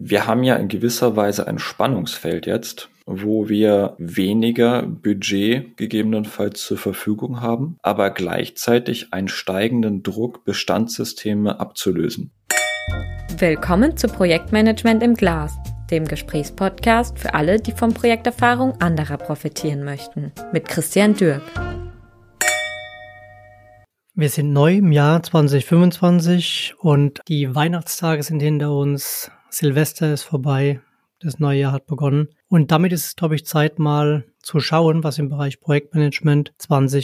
Wir haben ja in gewisser Weise ein Spannungsfeld jetzt, wo wir weniger Budget gegebenenfalls zur Verfügung haben, aber gleichzeitig einen steigenden Druck, Bestandssysteme abzulösen. Willkommen zu Projektmanagement im Glas, dem Gesprächspodcast für alle, die von Projekterfahrung anderer profitieren möchten, mit Christian Dürk. Wir sind neu im Jahr 2025 und die Weihnachtstage sind hinter uns, Silvester ist vorbei, das neue Jahr hat begonnen und damit ist es, glaube ich, Zeit mal zu schauen, was im Bereich Projektmanagement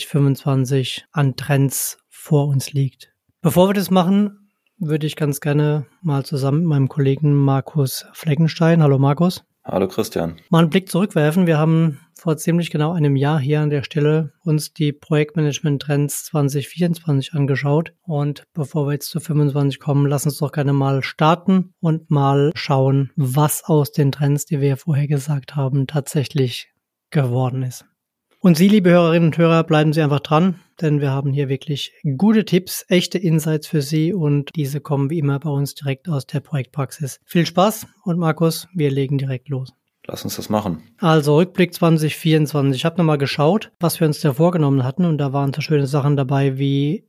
2025 an Trends vor uns liegt. Bevor wir das machen, würde ich ganz gerne mal zusammen mit meinem Kollegen Markus Fleckenstein, hallo Markus. Hallo Christian. Mal einen Blick zurückwerfen. Wir haben vor ziemlich genau einem Jahr hier an der Stelle uns die Projektmanagement-Trends 2024 angeschaut. Und bevor wir jetzt zu 25 kommen, lass uns doch gerne mal starten und mal schauen, was aus den Trends, die wir vorher gesagt haben, tatsächlich geworden ist. Und Sie, liebe Hörerinnen und Hörer, bleiben Sie einfach dran, denn wir haben hier wirklich gute Tipps, echte Insights für Sie und diese kommen wie immer bei uns direkt aus der Projektpraxis. Viel Spaß und Markus, wir legen direkt los. Lass uns das machen. Also Rückblick 2024. Ich habe nochmal geschaut, was wir uns da vorgenommen hatten und da waren so schöne Sachen dabei wie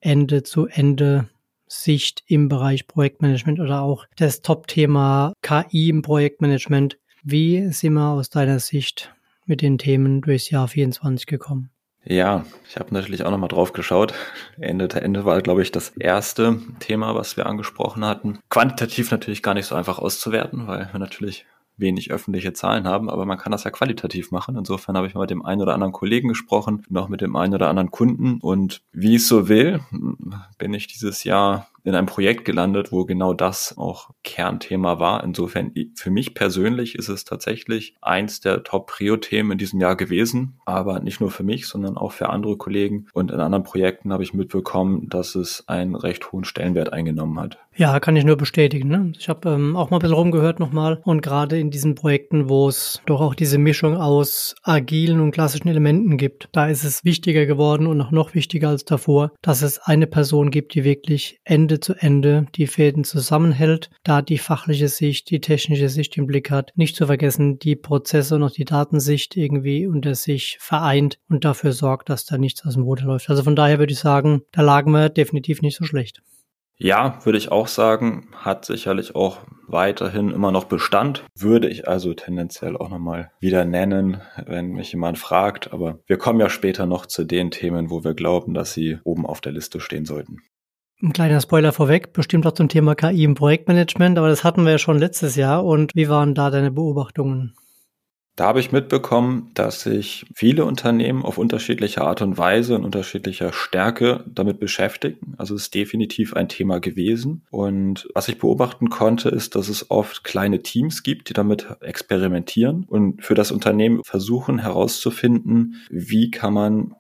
Ende-zu-Ende-Sicht im Bereich Projektmanagement oder auch das Top-Thema KI im Projektmanagement. Wie sind wir aus deiner Sicht mit den Themen durchs Jahr 24 gekommen? Ja, ich habe natürlich auch nochmal drauf geschaut. Ende war, glaube ich, das erste Thema, was wir angesprochen hatten. Quantitativ natürlich gar nicht so einfach auszuwerten, weil wir natürlich wenig öffentliche Zahlen haben, aber man kann das ja qualitativ machen. Insofern habe ich mal mit dem einen oder anderen Kollegen gesprochen, noch mit dem einen oder anderen Kunden und wie es so will, bin ich dieses Jahr in einem Projekt gelandet, wo genau das auch Kernthema war. Insofern für mich persönlich ist es tatsächlich eins der Top-Prio-Themen in diesem Jahr gewesen, aber nicht nur für mich, sondern auch für andere Kollegen. Und in anderen Projekten habe ich mitbekommen, dass es einen recht hohen Stellenwert eingenommen hat. Ja, kann ich nur bestätigen. Ne? Ich habe auch mal ein bisschen rumgehört nochmal und gerade in diesen Projekten, wo es doch auch diese Mischung aus agilen und klassischen Elementen gibt, da ist es wichtiger geworden und auch noch wichtiger als davor, dass es eine Person gibt, die wirklich Ende zu Ende die Fäden zusammenhält, da die fachliche Sicht, die technische Sicht im Blick hat, nicht zu vergessen, die Prozesse und auch die Datensicht irgendwie unter sich vereint und dafür sorgt, dass da nichts aus dem Ruder läuft. Also von daher würde ich sagen, da lagen wir definitiv nicht so schlecht. Ja, würde ich auch sagen, hat sicherlich auch weiterhin immer noch Bestand. Würde ich also tendenziell auch nochmal wieder nennen, wenn mich jemand fragt. Aber wir kommen ja später noch zu den Themen, wo wir glauben, dass sie oben auf der Liste stehen sollten. Ein kleiner Spoiler vorweg, bestimmt auch zum Thema KI im Projektmanagement, aber das hatten wir ja schon letztes Jahr. Und wie waren da deine Beobachtungen? Da habe ich mitbekommen, dass sich viele Unternehmen auf unterschiedliche Art und Weise und unterschiedlicher Stärke damit beschäftigen. Also es ist definitiv ein Thema gewesen. Und was ich beobachten konnte, ist, dass es oft kleine Teams gibt, die damit experimentieren und für das Unternehmen versuchen herauszufinden, wie kann man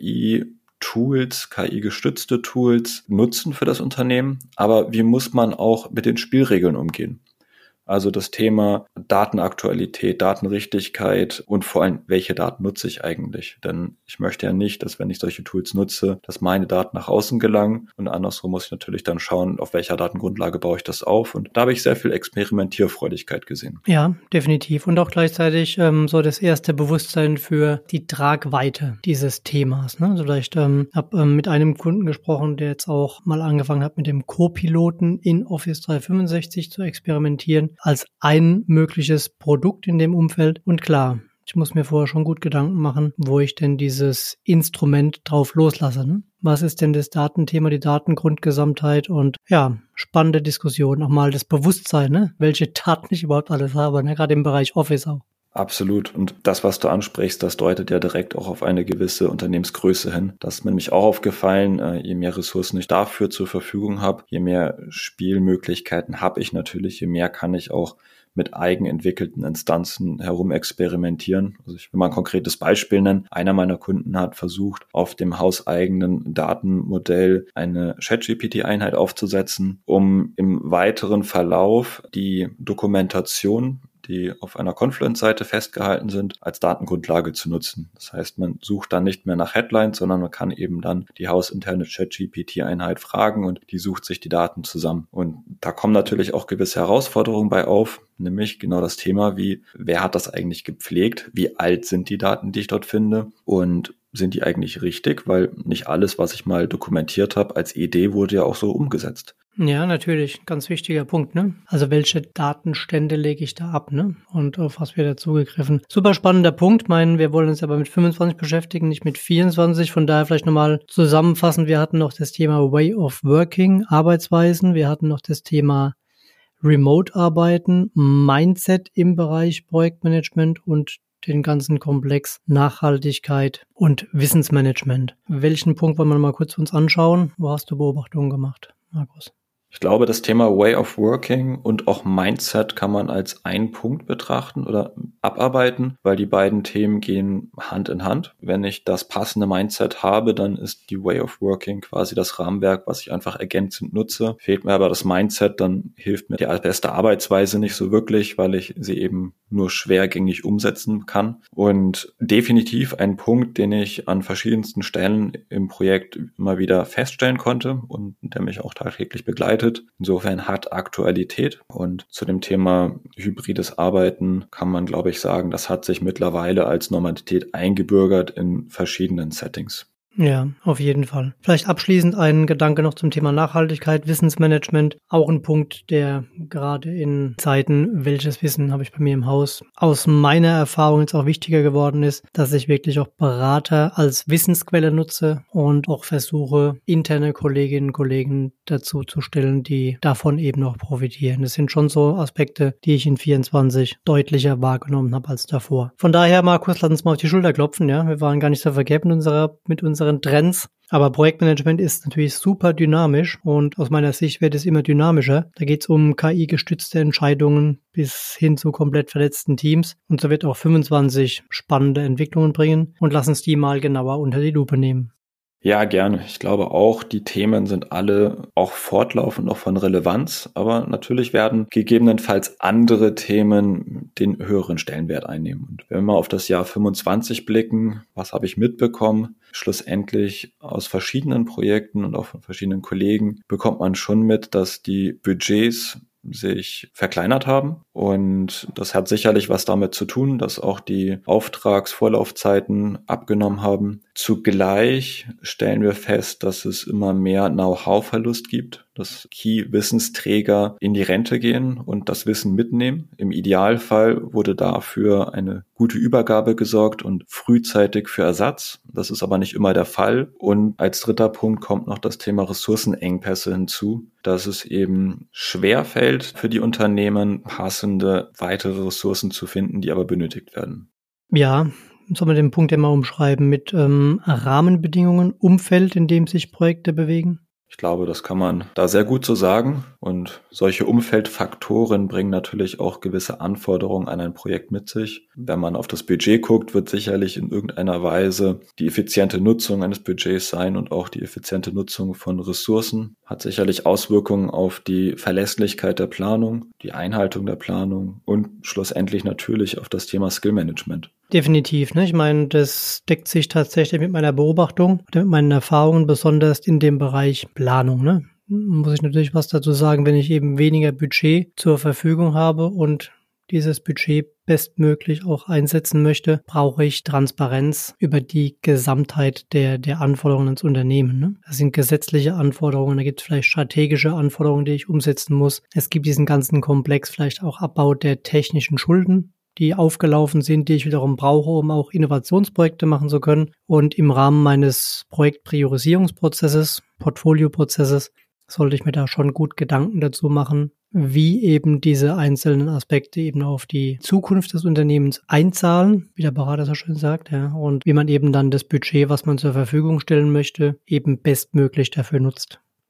KI-Tools, KI-gestützte Tools nutzen für das Unternehmen, aber wie muss man auch mit den Spielregeln umgehen? Also das Thema Datenaktualität, Datenrichtigkeit und vor allem, welche Daten nutze ich eigentlich? Denn ich möchte ja nicht, dass wenn ich solche Tools nutze, dass meine Daten nach außen gelangen und andersrum muss ich natürlich dann schauen, auf welcher Datengrundlage baue ich das auf und da habe ich sehr viel Experimentierfreudigkeit gesehen. Ja, definitiv und auch gleichzeitig so das erste Bewusstsein für die Tragweite dieses Themas. Ne? Also vielleicht habe mit einem Kunden gesprochen, der jetzt auch mal angefangen hat, mit dem Co-Piloten in Office 365 zu experimentieren, als ein mögliches Produkt in dem Umfeld. Und klar, ich muss mir vorher schon gut Gedanken machen, wo ich denn dieses Instrument drauf loslasse. Ne? Was ist denn das Datenthema, die Datengrundgesamtheit und ja, spannende Diskussion, auch mal das Bewusstsein, ne? Welche Daten ich überhaupt alles habe, ne? Gerade im Bereich Office auch. Absolut. Und das, was du ansprichst, das deutet ja direkt auch auf eine gewisse Unternehmensgröße hin. Das ist mir nämlich auch aufgefallen, je mehr Ressourcen ich dafür zur Verfügung habe, je mehr Spielmöglichkeiten habe ich natürlich, je mehr kann ich auch mit eigenentwickelten Instanzen herumexperimentieren. Also ich will mal ein konkretes Beispiel nennen. Einer meiner Kunden hat versucht, auf dem hauseigenen Datenmodell eine ChatGPT-Einheit aufzusetzen, um im weiteren Verlauf die Dokumentation die auf einer Confluence-Seite festgehalten sind, als Datengrundlage zu nutzen. Das heißt, man sucht dann nicht mehr nach Headlines, sondern man kann eben dann die hausinterne ChatGPT-Einheit fragen und die sucht sich die Daten zusammen. Und da kommen natürlich auch gewisse Herausforderungen bei auf, nämlich genau das Thema wie, wer hat das eigentlich gepflegt, wie alt sind die Daten, die ich dort finde und sind die eigentlich richtig, weil nicht alles, was ich mal dokumentiert habe als Idee, wurde ja auch so umgesetzt. Ja, natürlich. Ganz wichtiger Punkt, ne? Also welche Datenstände lege ich da ab, ne? Und auf was wird da zugegriffen? Super spannender Punkt. Wir wollen uns aber mit 25 beschäftigen, nicht mit 24. Von daher vielleicht nochmal zusammenfassen. Wir hatten noch das Thema Way of Working, Arbeitsweisen. Wir hatten noch das Thema Remote-Arbeiten, Mindset im Bereich Projektmanagement und den ganzen Komplex Nachhaltigkeit und Wissensmanagement. Welchen Punkt wollen wir mal kurz uns anschauen? Wo hast du Beobachtungen gemacht, Markus? Ich glaube, das Thema Way of Working und auch Mindset kann man als einen Punkt betrachten oder abarbeiten, weil die beiden Themen gehen Hand in Hand. Wenn ich das passende Mindset habe, dann ist die Way of Working quasi das Rahmenwerk, was ich einfach ergänzend nutze. Fehlt mir aber das Mindset, dann hilft mir die beste Arbeitsweise nicht so wirklich, weil ich sie eben nur schwergängig umsetzen kann. Und definitiv ein Punkt, den ich an verschiedensten Stellen im Projekt immer wieder feststellen konnte und der mich auch tagtäglich begleitet. Insofern hat Aktualität. Und zu dem Thema hybrides Arbeiten kann man, glaube ich, sagen, das hat sich mittlerweile als Normalität eingebürgert in verschiedenen Settings. Ja, auf jeden Fall. Vielleicht abschließend ein Gedanke noch zum Thema Nachhaltigkeit, Wissensmanagement. Auch ein Punkt, der gerade in Zeiten, welches Wissen habe ich bei mir im Haus, aus meiner Erfahrung jetzt auch wichtiger geworden ist, dass ich wirklich auch Berater als Wissensquelle nutze und auch versuche, interne Kolleginnen und Kollegen dazu zu stellen, die davon eben auch profitieren. Das sind schon so Aspekte, die ich in 24 deutlicher wahrgenommen habe als davor. Von daher, Markus, lass uns mal auf die Schulter klopfen. Ja, wir waren gar nicht so verkehrt mit unseren Trends. Aber Projektmanagement ist natürlich super dynamisch und aus meiner Sicht wird es immer dynamischer. Da geht es um KI-gestützte Entscheidungen bis hin zu komplett vernetzten Teams. Und so wird auch 25 spannende Entwicklungen bringen und lass uns die mal genauer unter die Lupe nehmen. Ja, gerne. Ich glaube auch, die Themen sind alle auch fortlaufend noch von Relevanz, aber natürlich werden gegebenenfalls andere Themen den höheren Stellenwert einnehmen. Und wenn wir mal auf das Jahr 25 blicken, was habe ich mitbekommen? Schlussendlich aus verschiedenen Projekten und auch von verschiedenen Kollegen bekommt man schon mit, dass die Budgets sich verkleinert haben. Und das hat sicherlich was damit zu tun, dass auch die Auftragsvorlaufzeiten abgenommen haben. Zugleich stellen wir fest, dass es immer mehr Know-how-Verlust gibt, dass Key-Wissensträger in die Rente gehen und das Wissen mitnehmen. Im Idealfall wurde dafür eine gute Übergabe gesorgt und frühzeitig für Ersatz. Das ist aber nicht immer der Fall. Und als dritter Punkt kommt noch das Thema Ressourcenengpässe hinzu, dass es eben schwerfällt für die Unternehmen, passende weitere Ressourcen zu finden, die aber benötigt werden. Ja, sollen wir den Punkt ja mal umschreiben mit Rahmenbedingungen, Umfeld, in dem sich Projekte bewegen? Ich glaube, das kann man da sehr gut so sagen. Und solche Umfeldfaktoren bringen natürlich auch gewisse Anforderungen an ein Projekt mit sich. Wenn man auf das Budget guckt, wird sicherlich in irgendeiner Weise die effiziente Nutzung eines Budgets sein und auch die effiziente Nutzung von Ressourcen. Hat sicherlich Auswirkungen auf die Verlässlichkeit der Planung, die Einhaltung der Planung und schlussendlich natürlich auf das Thema Skillmanagement. Definitiv, ne? Ich meine, das deckt sich tatsächlich mit meiner Beobachtung, mit meinen Erfahrungen, besonders in dem Bereich Planung, ne? Muss ich natürlich was dazu sagen, wenn ich eben weniger Budget zur Verfügung habe und dieses Budget bestmöglich auch einsetzen möchte, brauche ich Transparenz über die Gesamtheit der Anforderungen ins Unternehmen. Ne? Das sind gesetzliche Anforderungen, da gibt es vielleicht strategische Anforderungen, die ich umsetzen muss. Es gibt diesen ganzen Komplex, vielleicht auch Abbau der technischen Schulden, die aufgelaufen sind, die ich wiederum brauche, um auch Innovationsprojekte machen zu können. Und im Rahmen meines Projektpriorisierungsprozesses, Portfolioprozesses, sollte ich mir da schon gut Gedanken dazu machen, wie eben diese einzelnen Aspekte eben auf die Zukunft des Unternehmens einzahlen, wie der Berater so schön sagt, ja, und wie man eben dann das Budget, was man zur Verfügung stellen möchte, eben bestmöglich dafür nutzt.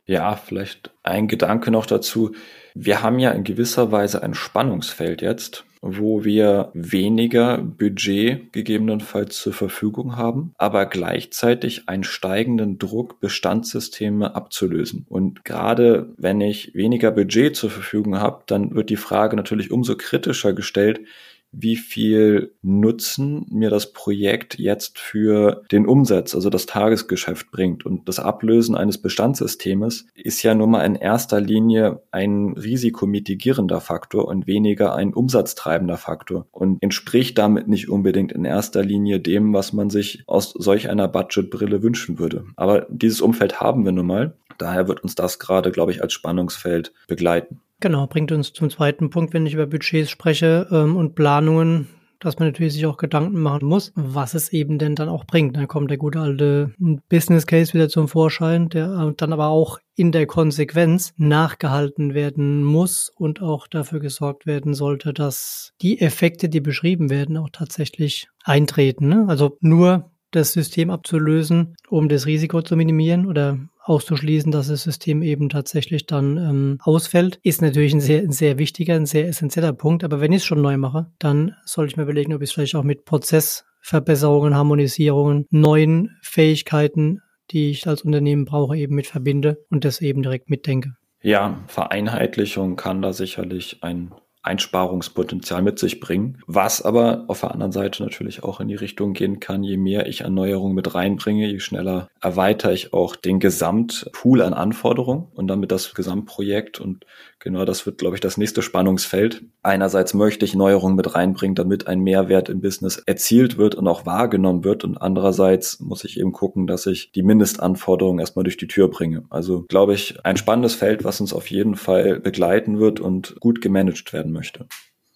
Ja, vielleicht ein Gedanke noch dazu. Wir haben ja in gewisser Weise ein Spannungsfeld jetzt, wo wir weniger Budget gegebenenfalls zur Verfügung haben, aber gleichzeitig einen steigenden Druck, Bestandssysteme abzulösen. Und gerade wenn ich weniger Budget zur Verfügung habe, dann wird die Frage natürlich umso kritischer gestellt, wie viel Nutzen mir das Projekt jetzt für den Umsatz, also das Tagesgeschäft bringt. Und das Ablösen eines Bestandssystems ist ja nun mal in erster Linie ein risikomitigierender Faktor und weniger ein umsatztreibender Faktor und entspricht damit nicht unbedingt in erster Linie dem, was man sich aus solch einer Budgetbrille wünschen würde. Aber dieses Umfeld haben wir nun mal. Daher wird uns das gerade, glaube ich, als Spannungsfeld begleiten. Genau, bringt uns zum zweiten Punkt, wenn ich über Budgets spreche und Planungen, dass man natürlich sich auch Gedanken machen muss, was es eben denn dann auch bringt. Dann kommt der gute alte Business Case wieder zum Vorschein, der dann aber auch in der Konsequenz nachgehalten werden muss und auch dafür gesorgt werden sollte, dass die Effekte, die beschrieben werden, auch tatsächlich eintreten. Ne? Also nur das System abzulösen, um das Risiko zu minimieren oder auszuschließen, dass das System eben tatsächlich dann ausfällt, ist natürlich ein sehr wichtiger, ein sehr essentieller Punkt. Aber wenn ich es schon neu mache, dann soll ich mir überlegen, ob ich es vielleicht auch mit Prozessverbesserungen, Harmonisierungen, neuen Fähigkeiten, die ich als Unternehmen brauche, eben mit verbinde und das eben direkt mitdenke. Ja, Vereinheitlichung kann da sicherlich ein Einsparungspotenzial mit sich bringen, was aber auf der anderen Seite natürlich auch in die Richtung gehen kann, je mehr ich Erneuerung mit reinbringe, je schneller erweitere ich auch den Gesamtpool an Anforderungen und damit das Gesamtprojekt, und genau das wird, glaube ich, das nächste Spannungsfeld. Einerseits möchte ich Neuerungen mit reinbringen, damit ein Mehrwert im Business erzielt wird und auch wahrgenommen wird, und andererseits muss ich eben gucken, dass ich die Mindestanforderungen erstmal durch die Tür bringe. Also, glaube ich, ein spannendes Feld, was uns auf jeden Fall begleiten wird und gut gemanagt werden möchte.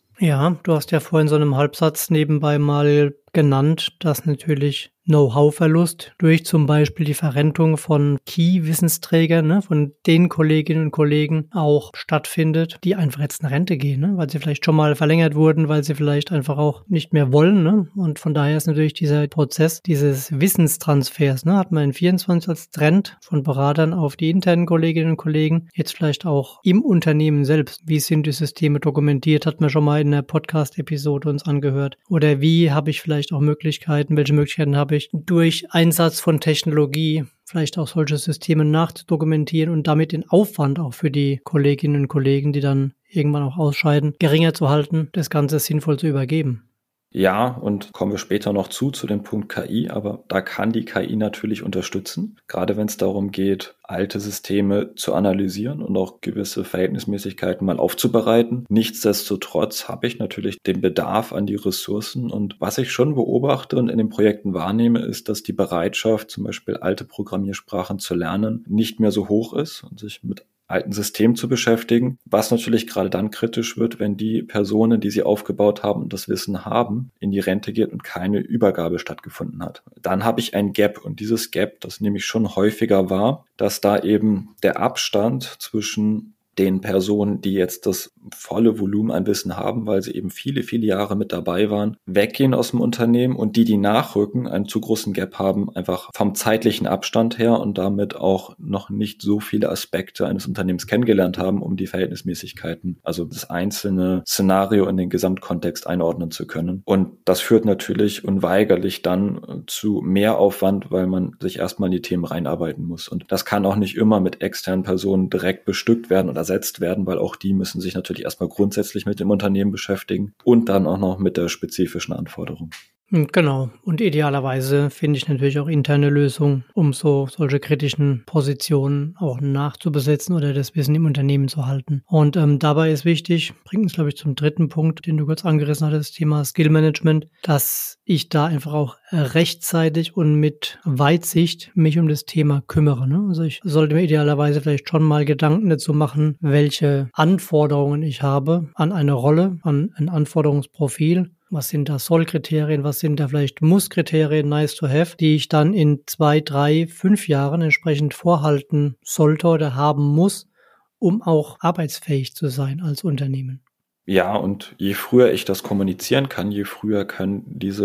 Ja, du hast ja vorhin so in einem Halbsatz nebenbei mal genannt, dass natürlich Know-how-Verlust durch zum Beispiel die Verrentung von Key-Wissensträgern, ne, von den Kolleginnen und Kollegen auch stattfindet, die einfach jetzt in Rente gehen, ne, weil sie vielleicht schon mal verlängert wurden, weil sie vielleicht einfach auch nicht mehr wollen. Ne, und von daher ist natürlich dieser Prozess dieses Wissenstransfers, ne, hat man in 24 als Trend von Beratern auf die internen Kolleginnen und Kollegen, jetzt vielleicht auch im Unternehmen selbst. Wie sind die Systeme dokumentiert, hat man schon mal in der Podcast-Episode uns angehört. Oder wie habe ich vielleicht auch Möglichkeiten, welche Möglichkeiten habe ich durch Einsatz von Technologie vielleicht auch solche Systeme nachzudokumentieren und damit den Aufwand auch für die Kolleginnen und Kollegen, die dann irgendwann auch ausscheiden, geringer zu halten, das Ganze sinnvoll zu übergeben. Ja, und kommen wir später noch zu dem Punkt KI, aber da kann die KI natürlich unterstützen, gerade wenn es darum geht, alte Systeme zu analysieren und auch gewisse Verhältnismäßigkeiten mal aufzubereiten. Nichtsdestotrotz habe ich natürlich den Bedarf an die Ressourcen, und was ich schon beobachte und in den Projekten wahrnehme, ist, dass die Bereitschaft, zum Beispiel alte Programmiersprachen zu lernen, nicht mehr so hoch ist und sich mit alten System zu beschäftigen, was natürlich gerade dann kritisch wird, wenn die Personen, die sie aufgebaut haben und das Wissen haben, in die Rente geht und keine Übergabe stattgefunden hat. Dann habe ich ein Gap, und dieses Gap, das nehme ich schon häufiger wahr, dass da eben der Abstand zwischen den Personen, die jetzt das volle Volumen an Wissen haben, weil sie eben viele, viele Jahre mit dabei waren, weggehen aus dem Unternehmen, und die nachrücken, einen zu großen Gap haben, einfach vom zeitlichen Abstand her und damit auch noch nicht so viele Aspekte eines Unternehmens kennengelernt haben, um die Verhältnismäßigkeiten, also das einzelne Szenario in den Gesamtkontext einordnen zu können. Und das führt natürlich unweigerlich dann zu mehr Aufwand, weil man sich erstmal in die Themen reinarbeiten muss. Und das kann auch nicht immer mit externen Personen direkt bestückt werden oder ersetzt werden, weil auch die müssen sich natürlich erstmal grundsätzlich mit dem Unternehmen beschäftigen und dann auch noch mit der spezifischen Anforderung. Genau. Und idealerweise finde ich natürlich auch interne Lösungen, um solche kritischen Positionen auch nachzubesetzen oder das Wissen im Unternehmen zu halten. Und dabei ist wichtig, bringt uns, glaube ich, zum dritten Punkt, den du kurz angerissen hattest, das Thema Skill Management, dass ich da einfach auch rechtzeitig und mit Weitsicht mich um das Thema kümmere. Ne? Also ich sollte mir idealerweise vielleicht schon mal Gedanken dazu machen, welche Anforderungen ich habe an eine Rolle, an ein Anforderungsprofil. Was sind da Soll-Kriterien, was sind da vielleicht Muss-Kriterien, nice to have, die ich dann in 2, 3, 5 Jahren entsprechend vorhalten sollte oder haben muss, um auch arbeitsfähig zu sein als Unternehmen. Ja, und je früher ich das kommunizieren kann, je früher können diese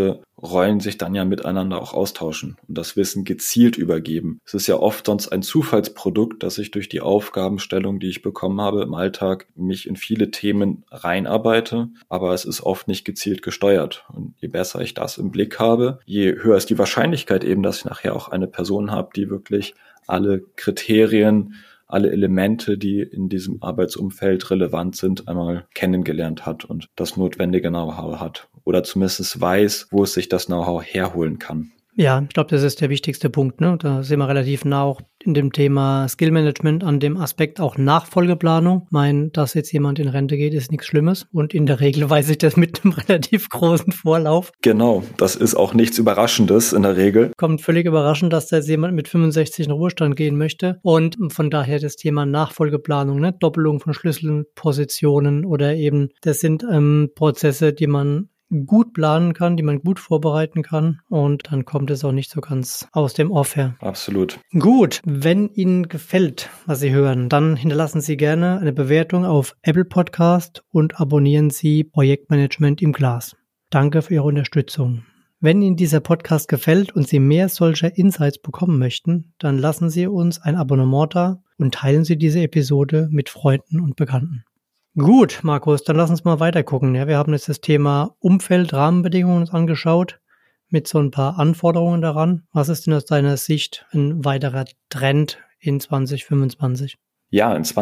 Rollen sich dann ja miteinander auch austauschen und das Wissen gezielt übergeben. Es ist ja oft sonst ein Zufallsprodukt, dass ich durch die Aufgabenstellung, die ich bekommen habe im Alltag, mich in viele Themen reinarbeite, aber es ist oft nicht gezielt gesteuert. Und je besser ich das im Blick habe, je höher ist die Wahrscheinlichkeit eben, dass ich nachher auch eine Person habe, die wirklich alle Kriterien, alle Elemente, die in diesem Arbeitsumfeld relevant sind, einmal kennengelernt hat und das notwendige Know-how hat. Oder zumindest weiß, wo es sich das Know-how herholen kann. Ja, ich glaube, das ist der wichtigste Punkt, ne? Da sind wir relativ nah auch in dem Thema Skillmanagement an dem Aspekt auch Nachfolgeplanung. Ich meine, dass jetzt jemand in Rente geht, ist nichts Schlimmes und in der Regel weiß ich das mit einem relativ großen Vorlauf. Genau, das ist auch nichts Überraschendes in der Regel. Kommt völlig überraschend, dass da jetzt jemand mit 65 in Ruhestand gehen möchte und von daher das Thema Nachfolgeplanung, ne? Doppelung von Schlüsselpositionen oder eben, das sind Prozesse, die man gut planen kann, die man gut vorbereiten kann und dann kommt es auch nicht so ganz aus dem Off her. Absolut. Gut, wenn Ihnen gefällt, was Sie hören, dann hinterlassen Sie gerne eine Bewertung auf Apple Podcast und abonnieren Sie Projektmanagement im Glas. Danke für Ihre Unterstützung. Wenn Ihnen dieser Podcast gefällt und Sie mehr solcher Insights bekommen möchten, dann lassen Sie uns ein Abonnement da und teilen Sie diese Episode mit Freunden und Bekannten. Gut, Markus, dann lass uns mal weiter gucken. Ja, wir haben jetzt das Thema Umfeld, Rahmenbedingungen uns angeschaut mit so ein paar Anforderungen daran. Was ist denn aus deiner Sicht ein weiterer Trend in 2025? Ja, in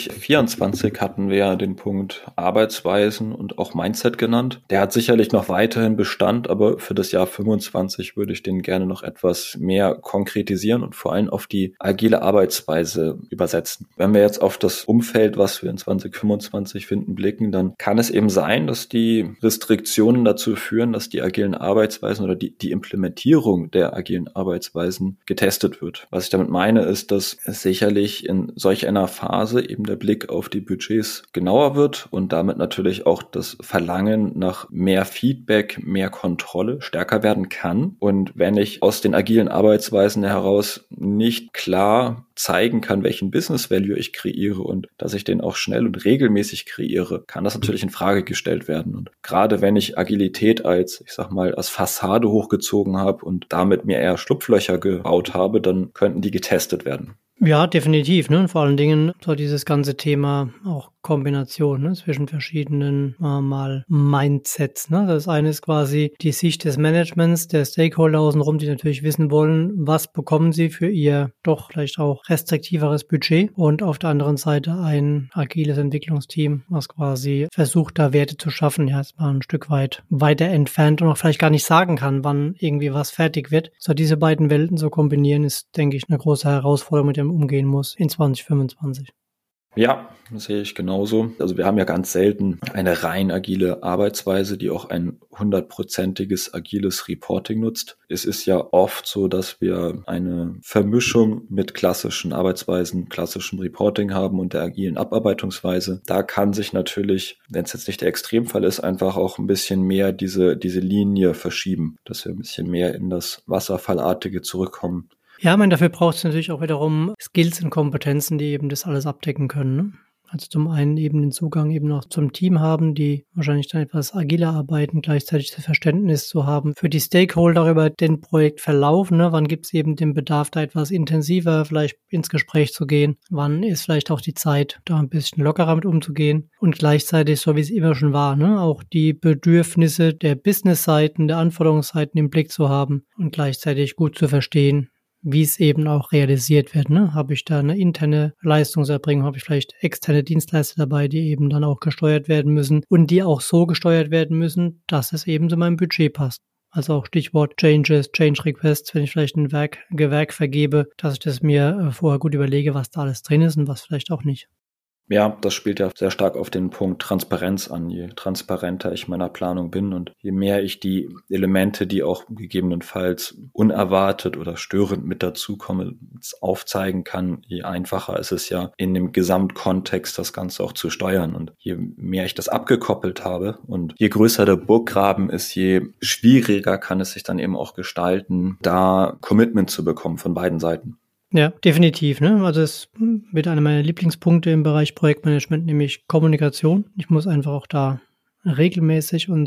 2024 hatten wir ja den Punkt Arbeitsweisen und auch Mindset genannt. Der hat sicherlich noch weiterhin Bestand, aber für das Jahr 25 würde ich den gerne noch etwas mehr konkretisieren und vor allem auf die agile Arbeitsweise übersetzen. Wenn wir jetzt auf das Umfeld, was wir in 2025 finden, blicken, dann kann es eben sein, dass die Restriktionen dazu führen, dass die agilen Arbeitsweisen oder die Implementierung der agilen Arbeitsweisen getestet wird. Was ich damit meine, ist, dass es sicherlich in solch einer Phase eben der Blick auf die Budgets genauer wird und damit natürlich auch das Verlangen nach mehr Feedback, mehr Kontrolle stärker werden kann. Und wenn ich aus den agilen Arbeitsweisen heraus nicht klar zeigen kann, welchen Business Value ich kreiere und dass ich den auch schnell und regelmäßig kreiere, kann das natürlich in Frage gestellt werden. Und gerade wenn ich Agilität als Fassade hochgezogen habe und damit mir eher Schlupflöcher gebaut habe, dann könnten die getestet werden. Ja, definitiv, ne? Und vor allen Dingen so dieses ganze Thema auch Kombination, ne? Zwischen verschiedenen mal Mindsets, ne? Das eine ist quasi die Sicht des Managements, der Stakeholder außenrum, die natürlich wissen wollen, was bekommen sie für ihr doch vielleicht auch restriktiveres Budget und auf der anderen Seite ein agiles Entwicklungsteam, was quasi versucht, da Werte zu schaffen, ja, jetzt mal ein Stück weit weiter entfernt und auch vielleicht gar nicht sagen kann, wann irgendwie was fertig wird. So diese beiden Welten so kombinieren ist, denke ich, eine große Herausforderung, mit der man umgehen muss in 2025. Ja, das sehe ich genauso. Also wir haben ja ganz selten eine rein agile Arbeitsweise, die auch ein 100%iges agiles Reporting nutzt. Es ist ja oft so, dass wir eine Vermischung mit klassischen Arbeitsweisen, klassischem Reporting haben und der agilen Abarbeitungsweise. Da kann sich natürlich, wenn es jetzt nicht der Extremfall ist, einfach auch ein bisschen mehr diese Linie verschieben, dass wir ein bisschen mehr in das Wasserfallartige zurückkommen. Ja, ich meine, dafür braucht es natürlich auch wiederum Skills und Kompetenzen, die eben das alles abdecken können, ne? Also zum einen eben den Zugang eben noch zum Team haben, die wahrscheinlich dann etwas agiler arbeiten, gleichzeitig das Verständnis zu haben für die Stakeholder über den Projektverlauf, ne? Wann gibt es eben den Bedarf, da etwas intensiver vielleicht ins Gespräch zu gehen? Wann ist vielleicht auch die Zeit, da ein bisschen lockerer mit umzugehen? Und gleichzeitig, so wie es immer schon war, ne? Auch die Bedürfnisse der Business-Seiten, der Anforderungsseiten im Blick zu haben und gleichzeitig gut zu verstehen, wie es eben auch realisiert wird, ne? Habe ich da eine interne Leistungserbringung, habe ich vielleicht externe Dienstleister dabei, die eben dann auch gesteuert werden müssen und die auch so gesteuert werden müssen, dass es eben zu meinem Budget passt. Also auch Stichwort Changes, Change Requests, wenn ich vielleicht ein Gewerk vergebe, dass ich das mir vorher gut überlege, was da alles drin ist und was vielleicht auch nicht. Ja, das spielt ja sehr stark auf den Punkt Transparenz an. Je transparenter ich meiner Planung bin und je mehr ich die Elemente, die auch gegebenenfalls unerwartet oder störend mit dazukommen, aufzeigen kann, je einfacher ist es ja, in dem Gesamtkontext das Ganze auch zu steuern. Und je mehr ich das abgekoppelt habe und je größer der Burggraben ist, je schwieriger kann es sich dann eben auch gestalten, da Commitment zu bekommen von beiden Seiten. Ja, definitiv, ne? Also es wird einer meiner Lieblingspunkte im Bereich Projektmanagement, nämlich Kommunikation. Ich muss einfach auch da regelmäßig und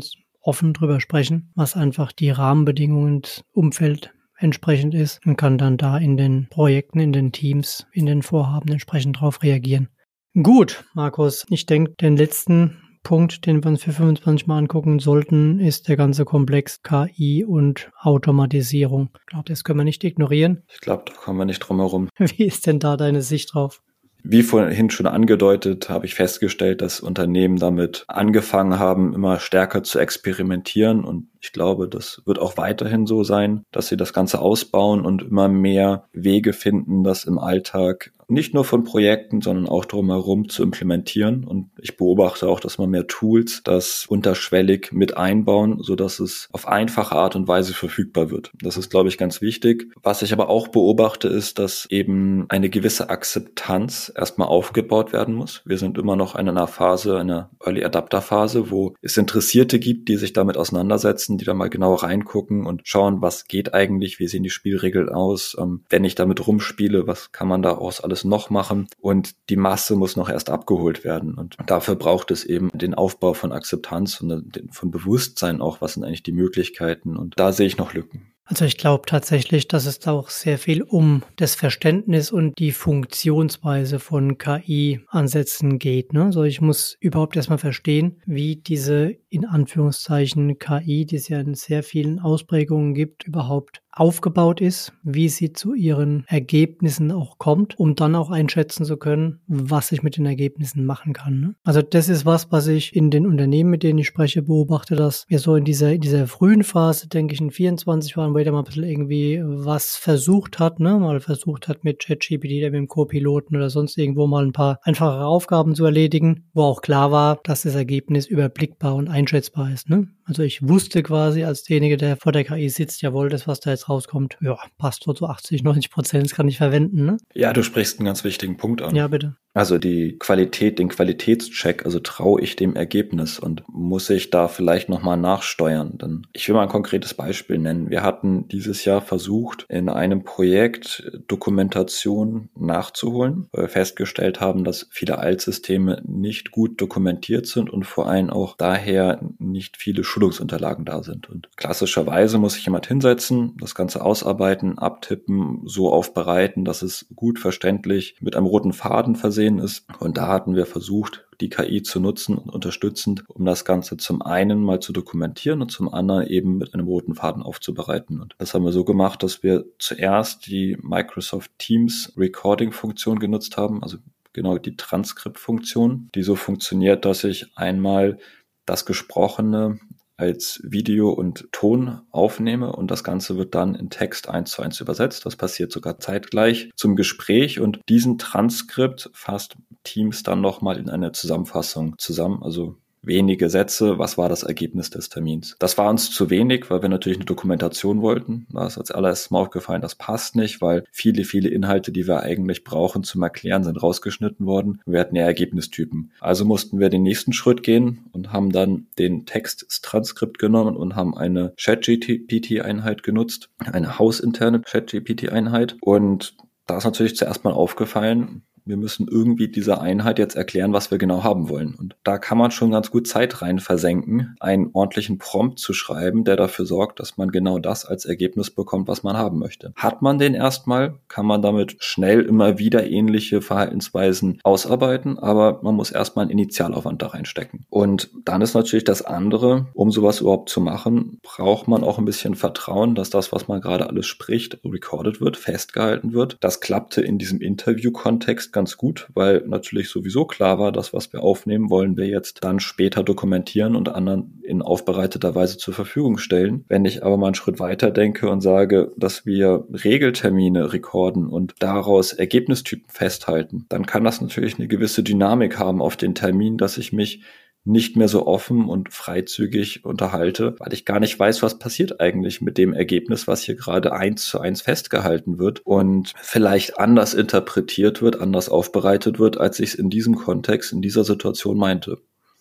offen drüber sprechen, was einfach die Rahmenbedingungen, Umfeld entsprechend ist und kann dann da in den Projekten, in den Teams, in den Vorhaben entsprechend drauf reagieren. Gut, Markus, ich denke, den letzten Punkt, den wir uns für 25 Mal angucken sollten, ist der ganze Komplex KI und Automatisierung. Ich glaube, das können wir nicht ignorieren. Ich glaube, da kommen wir nicht drum herum. Wie ist denn da deine Sicht drauf? Wie vorhin schon angedeutet, habe ich festgestellt, dass Unternehmen damit angefangen haben, immer stärker zu experimentieren. Und ich glaube, das wird auch weiterhin so sein, dass sie das Ganze ausbauen und immer mehr Wege finden, das im Alltag nicht nur von Projekten, sondern auch drumherum zu implementieren. Und ich beobachte auch, dass man mehr Tools das unterschwellig mit einbauen, sodass es auf einfache Art und Weise verfügbar wird. Das ist, glaube ich, ganz wichtig. Was ich aber auch beobachte, ist, dass eben eine gewisse Akzeptanz erstmal aufgebaut werden muss. Wir sind immer noch in einer Phase, einer Early Adapter Phase, wo es Interessierte gibt, die sich damit auseinandersetzen, die da mal genau reingucken und schauen, was geht eigentlich, wie sehen die Spielregeln aus, wenn ich damit rumspiele, was kann man daraus alles noch machen, und die Masse muss noch erst abgeholt werden, und dafür braucht es eben den Aufbau von Akzeptanz und von Bewusstsein auch, was sind eigentlich die Möglichkeiten, und da sehe ich noch Lücken. Also ich glaube tatsächlich, dass es da auch sehr viel um das Verständnis und die Funktionsweise von KI-Ansätzen geht, ne? Also ich muss überhaupt erstmal verstehen, wie diese in Anführungszeichen KI, die es ja in sehr vielen Ausprägungen gibt, überhaupt aufgebaut ist, wie sie zu ihren Ergebnissen auch kommt, um dann auch einschätzen zu können, was ich mit den Ergebnissen machen kann, ne? Also das ist was ich in den Unternehmen, mit denen ich spreche, beobachte, dass wir so in dieser frühen Phase, denke ich, in 24 waren, wo jeder mal ein bisschen irgendwie was versucht hat, ne? Mal versucht hat mit ChatGPT oder mit dem Co-Piloten oder sonst irgendwo mal ein paar einfachere Aufgaben zu erledigen, wo auch klar war, dass das Ergebnis überblickbar und einschätzbar ist, ne? Also ich wusste quasi als derjenige, der vor der KI sitzt, jawohl, das, was da jetzt rauskommt, ja, passt so zu 80-90%, das kann ich verwenden, ne? Ja, du sprichst einen ganz wichtigen Punkt an. Ja, bitte. Also die Qualität, den Qualitätscheck, also traue ich dem Ergebnis und muss ich da vielleicht nochmal nachsteuern? Denn ich will mal ein konkretes Beispiel nennen. Wir hatten dieses Jahr versucht, in einem Projekt Dokumentation nachzuholen, weil wir festgestellt haben, dass viele Altsysteme nicht gut dokumentiert sind und vor allem auch daher nicht viele Schulungsunterlagen da sind. Und klassischerweise muss sich jemand hinsetzen, das Ganze ausarbeiten, abtippen, so aufbereiten, dass es gut verständlich mit einem roten Faden versehen ist. Und da hatten wir versucht, die KI zu nutzen und unterstützend, um das Ganze zum einen mal zu dokumentieren und zum anderen eben mit einem roten Faden aufzubereiten. Und das haben wir so gemacht, dass wir zuerst die Microsoft Teams Recording-Funktion genutzt haben, also genau die Transkriptfunktion, die so funktioniert, dass ich einmal das Gesprochene als Video und Ton aufnehme und das Ganze wird dann in Text 1:1 übersetzt. Das passiert sogar zeitgleich zum Gespräch und diesen Transkript fasst Teams dann nochmal in eine Zusammenfassung zusammen, also wenige Sätze, was war das Ergebnis des Termins. Das war uns zu wenig, weil wir natürlich eine Dokumentation wollten. Da ist als allererstes mal aufgefallen, das passt nicht, weil viele Inhalte, die wir eigentlich brauchen zum Erklären, sind rausgeschnitten worden. Wir hatten ja Ergebnistypen. Also mussten wir den nächsten Schritt gehen und haben dann den Texttranskript genommen und haben eine ChatGPT-Einheit genutzt, eine hausinterne ChatGPT-Einheit. Und da ist natürlich zuerst mal aufgefallen, wir müssen irgendwie dieser Einheit jetzt erklären, was wir genau haben wollen. Und da kann man schon ganz gut Zeit rein versenken, einen ordentlichen Prompt zu schreiben, der dafür sorgt, dass man genau das als Ergebnis bekommt, was man haben möchte. Hat man den erstmal, kann man damit schnell immer wieder ähnliche Verhaltensweisen ausarbeiten, aber man muss erstmal einen Initialaufwand da reinstecken. Und dann ist natürlich das andere, um sowas überhaupt zu machen, braucht man auch ein bisschen Vertrauen, dass das, was man gerade alles spricht, recorded wird, festgehalten wird. Das klappte in diesem Interview-Kontext ganz gut, weil natürlich sowieso klar war, das, was wir aufnehmen, wollen wir jetzt dann später dokumentieren und anderen in aufbereiteter Weise zur Verfügung stellen. Wenn ich aber mal einen Schritt weiter denke und sage, dass wir Regeltermine rekorden und daraus Ergebnistypen festhalten, dann kann das natürlich eine gewisse Dynamik haben auf den Termin, dass ich mich nicht mehr so offen und freizügig unterhalte, weil ich gar nicht weiß, was passiert eigentlich mit dem Ergebnis, was hier gerade 1:1 festgehalten wird und vielleicht anders interpretiert wird, anders aufbereitet wird, als ich es in diesem Kontext, in dieser Situation meinte.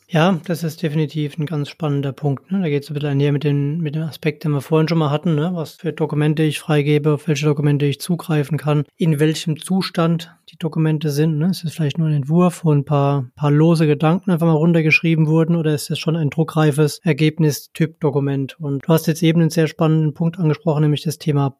Ja, das ist definitiv ein ganz spannender Punkt. Ne? Da geht es ein bisschen einher mit dem Aspekt, den wir vorhin schon mal hatten, ne? Was für Dokumente ich freigebe, auf welche Dokumente ich zugreifen kann, in welchem Zustand die Dokumente sind. Ne? Ist es vielleicht nur ein Entwurf, wo ein paar lose Gedanken einfach mal runtergeschrieben wurden, oder ist es schon ein druckreifes Ergebnis-Typ-Dokument? Und du hast jetzt eben einen sehr spannenden Punkt angesprochen, nämlich das Thema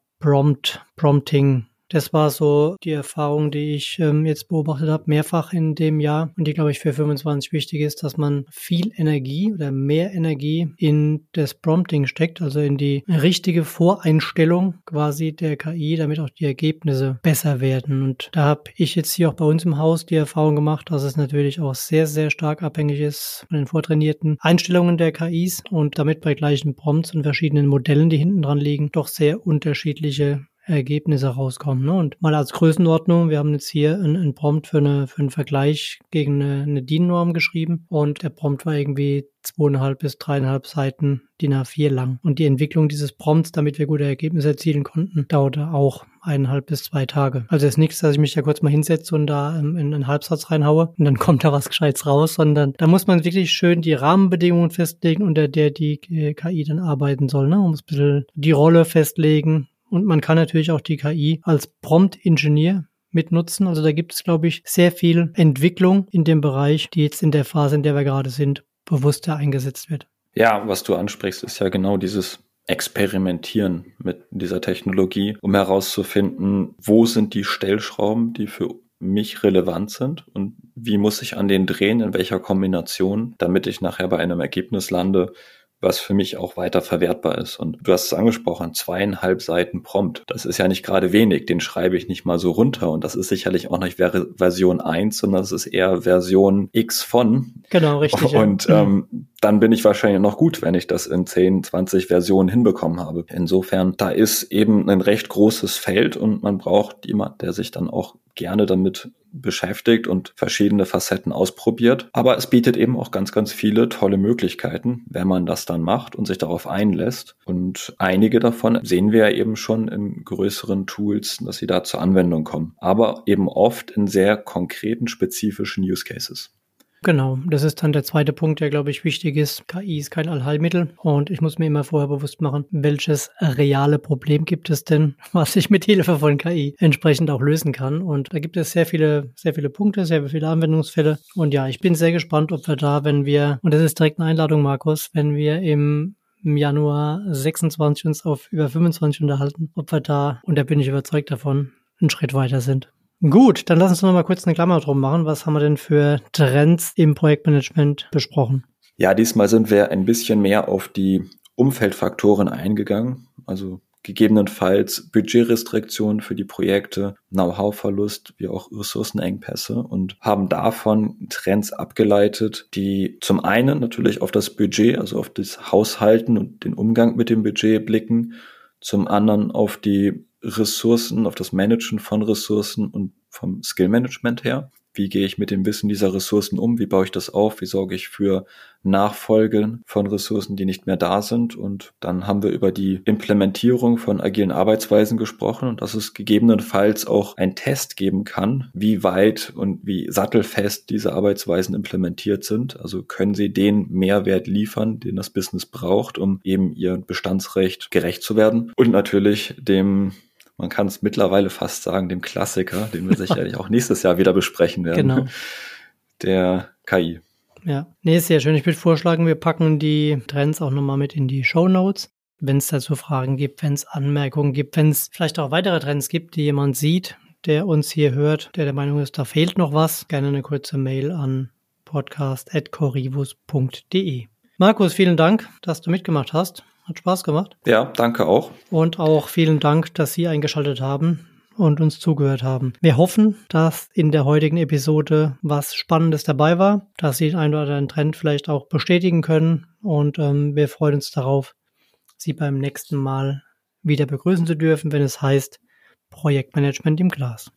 Prompting. Das war so die Erfahrung, die ich jetzt beobachtet habe, mehrfach in dem Jahr und die, glaube ich, für 25 wichtig ist, dass man viel Energie oder mehr Energie in das Prompting steckt, also in die richtige Voreinstellung quasi der KI, damit auch die Ergebnisse besser werden. Und da habe ich jetzt hier auch bei uns im Haus die Erfahrung gemacht, dass es natürlich auch sehr, sehr stark abhängig ist von den vortrainierten Einstellungen der KIs und damit bei gleichen Prompts und verschiedenen Modellen, die hinten dran liegen, doch sehr unterschiedliche Ergebnisse rauskommen. Ne? Und mal als Größenordnung, wir haben jetzt hier einen Prompt für einen Vergleich gegen eine DIN-Norm geschrieben und der Prompt war irgendwie 2,5 bis 3,5 Seiten DIN A4 lang. Und die Entwicklung dieses Prompts, damit wir gute Ergebnisse erzielen konnten, dauerte auch 1,5 bis 2 Tage. Also es ist nichts, dass ich mich da kurz mal hinsetze und da in einen Halbsatz reinhaue und dann kommt da was Gescheites raus, sondern da muss man wirklich schön die Rahmenbedingungen festlegen, unter der die KI dann arbeiten soll. Ne? Man muss ein bisschen die Rolle festlegen. Und man kann natürlich auch die KI als Prompt-Ingenieur mitnutzen. Also da gibt es, glaube ich, sehr viel Entwicklung in dem Bereich, die jetzt in der Phase, in der wir gerade sind, bewusster eingesetzt wird. Ja, was du ansprichst, ist ja genau dieses Experimentieren mit dieser Technologie, um herauszufinden, wo sind die Stellschrauben, die für mich relevant sind und wie muss ich an denen drehen, in welcher Kombination, damit ich nachher bei einem Ergebnis lande, was für mich auch weiter verwertbar ist. Und du hast es angesprochen, 2,5 Seiten Prompt. Das ist ja nicht gerade wenig, den schreibe ich nicht mal so runter. Und das ist sicherlich auch nicht Version 1, sondern das ist eher Version X von. Genau, richtig. Und dann bin ich wahrscheinlich noch gut, wenn ich das in 10, 20 Versionen hinbekommen habe. Insofern, da ist eben ein recht großes Feld und man braucht jemand, der sich dann auch gerne damit beschäftigt und verschiedene Facetten ausprobiert. Aber es bietet eben auch ganz, ganz viele tolle Möglichkeiten, wenn man das dann macht und sich darauf einlässt. Und einige davon sehen wir ja eben schon in größeren Tools, dass sie da zur Anwendung kommen. Aber eben oft in sehr konkreten, spezifischen Use Cases. Genau, das ist dann der zweite Punkt, der, glaube ich, wichtig ist. KI ist kein Allheilmittel und ich muss mir immer vorher bewusst machen, welches reale Problem gibt es denn, was ich mit Hilfe von KI entsprechend auch lösen kann. Und da gibt es sehr viele Punkte, sehr viele Anwendungsfälle. Und ja, ich bin sehr gespannt, ob wir da, und das ist direkt eine Einladung, Markus, wenn wir im Januar 26 uns auf über 25 unterhalten, ob wir da, und da bin ich überzeugt davon, einen Schritt weiter sind. Gut, dann lass uns noch mal kurz eine Klammer drum machen. Was haben wir denn für Trends im Projektmanagement besprochen? Ja, diesmal sind wir ein bisschen mehr auf die Umfeldfaktoren eingegangen. Also gegebenenfalls Budgetrestriktionen für die Projekte, Know-how-Verlust, wie auch Ressourcenengpässe und haben davon Trends abgeleitet, die zum einen natürlich auf das Budget, also auf das Haushalten und den Umgang mit dem Budget blicken, zum anderen auf die Ressourcen, auf das Managen von Ressourcen und vom Skill-Management her. Wie gehe ich mit dem Wissen dieser Ressourcen um? Wie baue ich das auf? Wie sorge ich für Nachfolge von Ressourcen, die nicht mehr da sind? Und dann haben wir über die Implementierung von agilen Arbeitsweisen gesprochen und dass es gegebenenfalls auch einen Test geben kann, wie weit und wie sattelfest diese Arbeitsweisen implementiert sind. Also können sie den Mehrwert liefern, den das Business braucht, um eben ihr Bestandsrecht gerecht zu werden. Und natürlich man kann es mittlerweile fast sagen, dem Klassiker, den wir sicherlich auch nächstes Jahr wieder besprechen werden, genau, der KI. Ja, nee, sehr schön. Ich würde vorschlagen, wir packen die Trends auch nochmal mit in die Shownotes. Wenn es dazu Fragen gibt, wenn es Anmerkungen gibt, wenn es vielleicht auch weitere Trends gibt, die jemand sieht, der uns hier hört, der Meinung ist, da fehlt noch was, gerne eine kurze Mail an podcast@corrivus.de. Markus, vielen Dank, dass du mitgemacht hast. Hat Spaß gemacht. Ja, danke auch. Und auch vielen Dank, dass Sie eingeschaltet haben und uns zugehört haben. Wir hoffen, dass in der heutigen Episode was Spannendes dabei war, dass Sie den einen oder anderen Trend vielleicht auch bestätigen können. Und wir freuen uns darauf, Sie beim nächsten Mal wieder begrüßen zu dürfen, wenn es heißt Projektmanagement im Glas.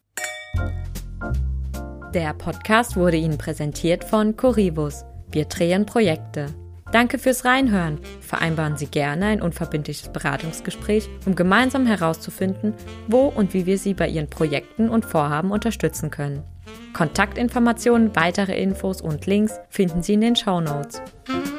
Der Podcast wurde Ihnen präsentiert von Corrivus. Wir drehen Projekte. Danke fürs Reinhören. Vereinbaren Sie gerne ein unverbindliches Beratungsgespräch, um gemeinsam herauszufinden, wo und wie wir Sie bei Ihren Projekten und Vorhaben unterstützen können. Kontaktinformationen, weitere Infos und Links finden Sie in den Shownotes.